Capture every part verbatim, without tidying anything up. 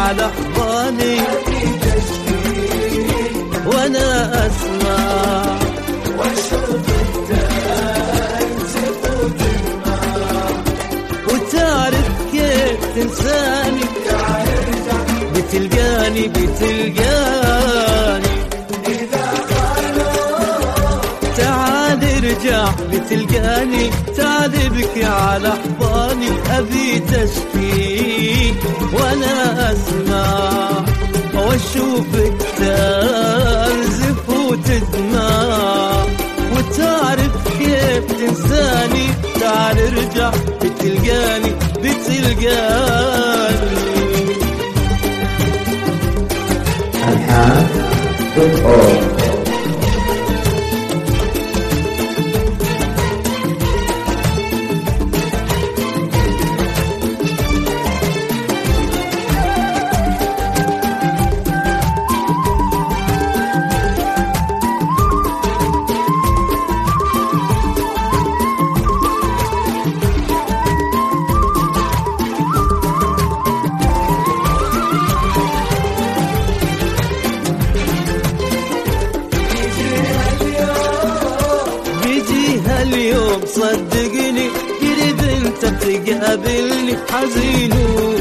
على أحضاني وأنا أسمع واشوف التأسف وتدمع وتعرف كيف تنساني بتلقاني بتلقاني إذا خانوا تعال ارجع بتلقاني تعال ابكي على أحضاني أبي تشكي وأنا أسمع واشوفك ترزف وتدمع وتعرف كيف تنساني تعال ارجع بتلقاني بتلقاني الحان دوت أورج. اليوم صدقني قريب انت بتقابلني حزين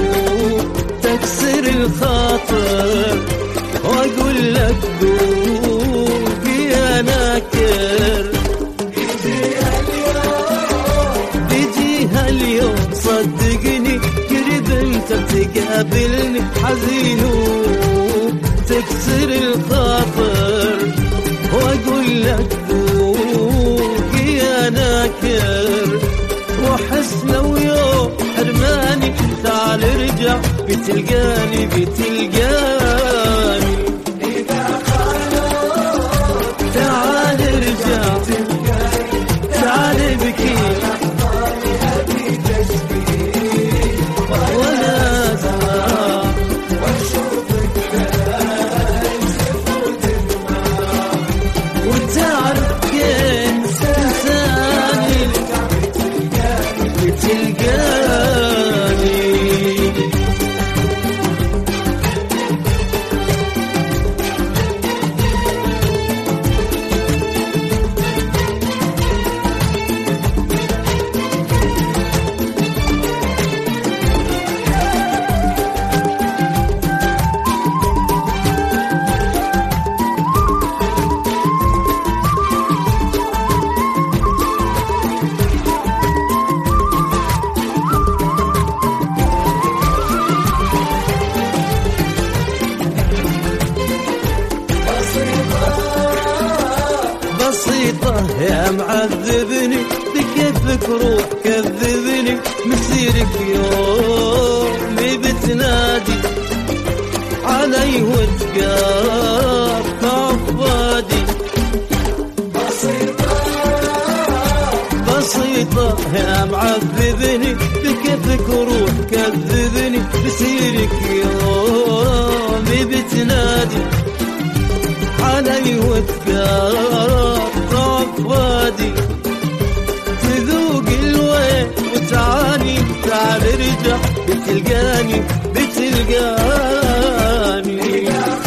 تكسر الخاطر واقول لك ذوقي يا ناكر بيجيها اليوم صدقني قريب انت بتقابلني حزين تكسر الخاطر واقول لك ناكر وحس لو يوم حرماني تعال ارجع بتلقاني بتلقاني إذا خانوا تعال ارجع تعال ابكي أبي تشكي وانا اسمع واشوف التأسف وتدمع وتعرف كيف تنساني بتلقاني بسيطة يا معذبني بكيفك روح كذبني مسيرك يومي بتنادي علي وتقاطع فؤادي بسيطة بسيطة يا معذبني بكيفك روح كذبني مسيرك يومي بتنادي علي وتقاطع فؤادي تذوق الويل وتعاني تعال ارجع بتلقاني بتلقاني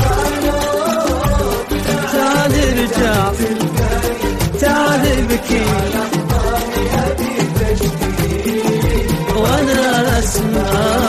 تعال ارجع تعال ابكي وانا اسمع